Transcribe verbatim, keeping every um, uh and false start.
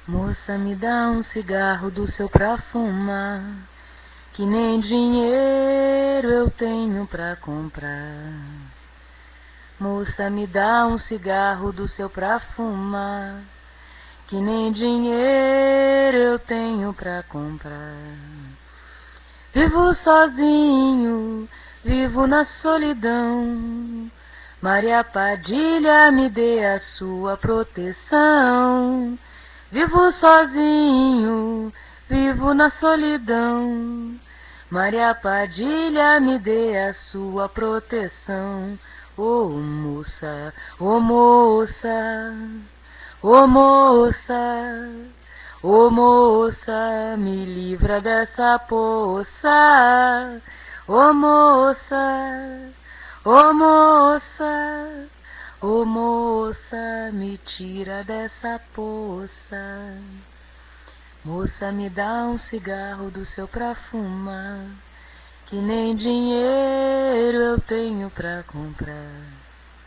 Moça, me dá um cigarro do seu pra fumar, que nem dinheiro eu tenho pra comprar. Moça, me dá um cigarro do seu pra fumar, que nem dinheiro eu tenho pra comprar. Vivo sozinho, vivo na solidão. Maria Padilha, me dê a sua proteção. Vivo sozinho, vivo na solidão. Maria Padilha, me dê a sua proteção. Ô oh, moça, ô oh, moça, ô oh, moça, ô oh, moça, me livra dessa poça. Ô oh, moça, ô oh, moça, ô oh, moça, me tira dessa poça. Moça, me dá um cigarro do seu pra fumar, que nem dinheiro eu tenho pra comprar.